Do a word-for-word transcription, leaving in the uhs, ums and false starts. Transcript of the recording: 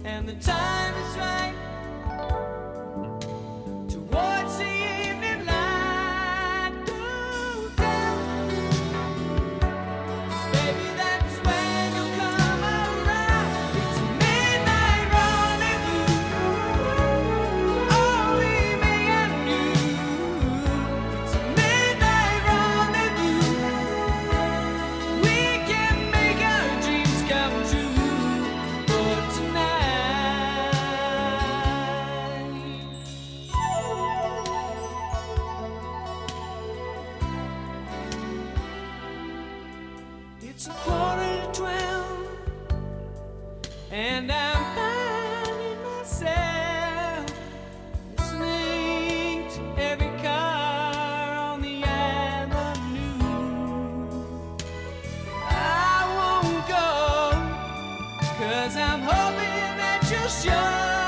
and the time is right to watch the evening light go down. 'Cause baby, that's when you'll come around. It's a midnight rendezvous, only me and you. It's a midnight rendezvous. We can make our dreams come true for tonight. It's a quarter to twelve, and I'm finding myself listening to every car on the avenue. I won't go, 'cause I'm hoping that you'll show